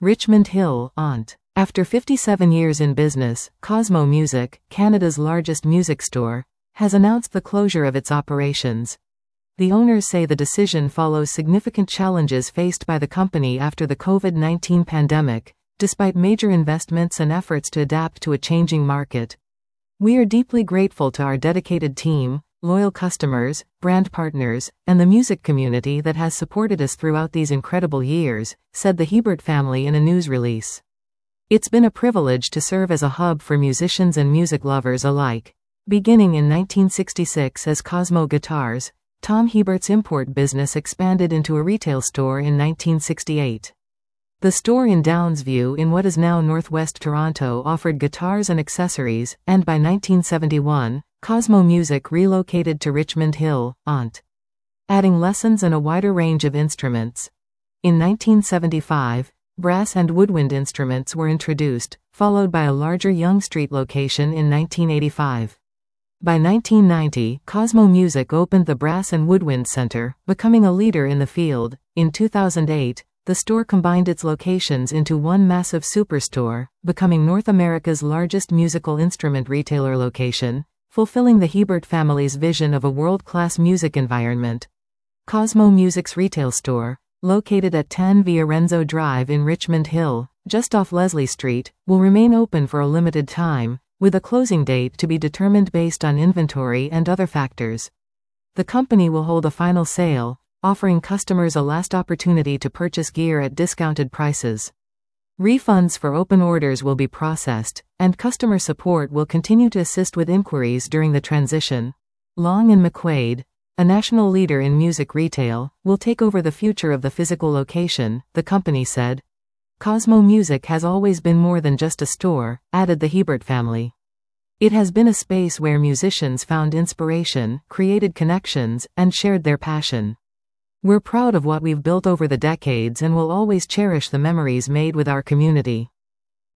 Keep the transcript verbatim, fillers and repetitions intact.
Richmond Hill, Ont. After fifty-seven years in business, Cosmo Music, Canada's largest music store, has announced the closure of its operations. The owners say the decision follows significant challenges faced by the company after the COVID nineteen pandemic, despite major investments and efforts to adapt to a changing market. "We are deeply grateful to our dedicated team, loyal customers, brand partners, and the music community that has supported us throughout these incredible years," said the Hebert family in a news release. "It's been a privilege to serve as a hub for musicians and music lovers alike." Beginning in nineteen sixty-six as Cosmo Guitars, Tom Hebert's import business expanded into a retail store in nineteen sixty-eight. The store in Downsview in what is now northwest Toronto offered guitars and accessories, and by nineteen seventy-one, Cosmo Music relocated to Richmond Hill, Ont. adding lessons and a wider range of instruments. In nineteen seventy-five, brass and woodwind instruments were introduced, followed by a larger Yonge Street location in nineteen eighty-five. By nineteen ninety, Cosmo Music opened the Brass and Woodwind Center, becoming a leader in the field. In two thousand eight, the store combined its locations into one massive superstore, becoming North America's largest musical instrument retailer location, fulfilling the Hebert family's vision of a world-class music environment. Cosmo Music's retail store, located at ten Viorenzo Drive in Richmond Hill, just off Leslie Street, will remain open for a limited time, with a closing date to be determined based on inventory and other factors. The company will hold a final sale, offering customers a last opportunity to purchase gear at discounted prices. Refunds for open orders will be processed, and customer support will continue to assist with inquiries during the transition. Long and McQuaid, a national leader in music retail, will take over the future of the physical location, the company said. Cosmo Music has always been more than just a store, added the Hebert family. It has been a space where musicians found inspiration, created connections, and shared their passion. "We're proud of what we've built over the decades and will always cherish the memories made with our community."